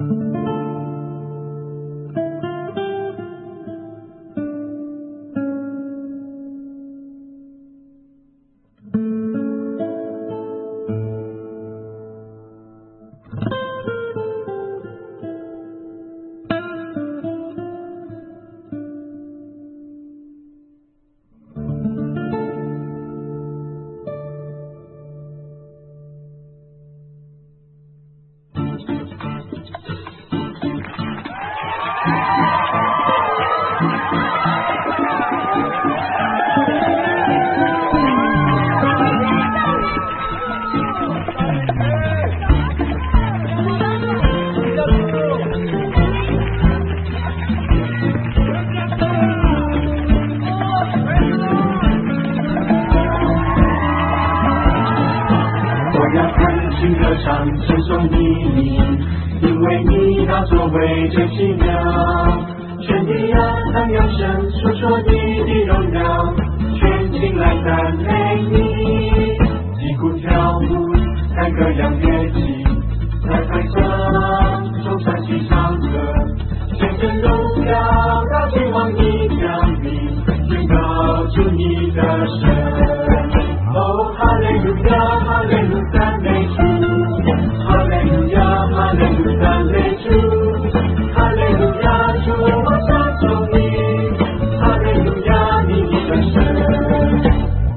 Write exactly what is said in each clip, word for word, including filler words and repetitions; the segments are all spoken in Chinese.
承受你名，因为你那作为真奇妙，全地啊，当扬声述说你的荣耀，全情来赞美你，击鼓跳舞，弹各样乐器，在台上颂赞齐唱歌，见证荣耀，大君王你降临，宣告主你的神。哦，哈利路亚，哈利路亚，赞美主。哈利路亚，哈利路亚，赞美主，哈利路亚，主我赞颂你，哈利路亚，你的神。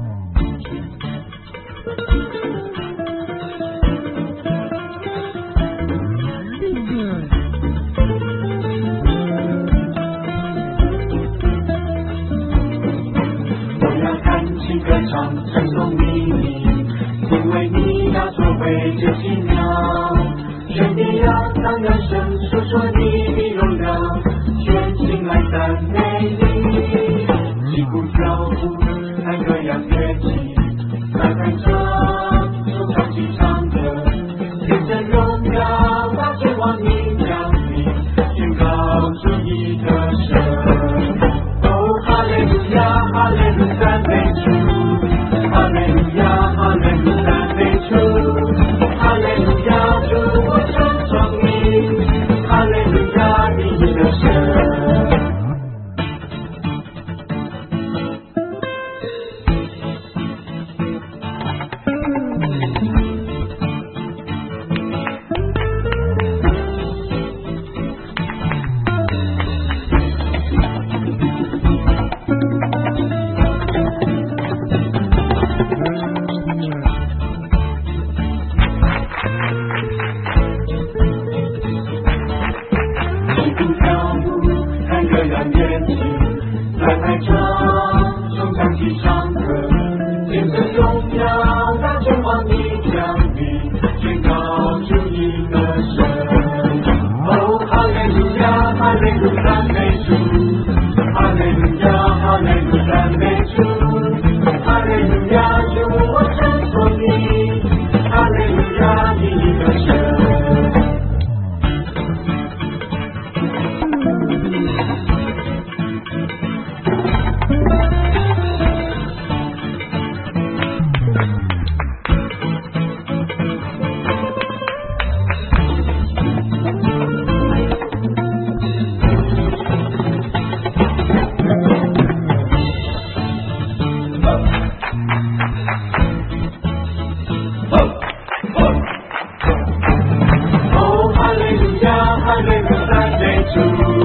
我要弹琴歌唱，称颂你名，因为你那作为真奇妙。全地啊，当扬声述说你的荣耀，全心来赞美你，击鼓跳舞，弹各样乐器，在台上颂唱齐唱歌，见证荣耀，大君王你降临，宣告主你的神。哦，哈利路亚，哈利路亚，赞美主，哈利路亚，哈利路亚，赞美主，哈利路亚，主我称颂你，哈利路亚，你的神。哈利路亚，赞美主。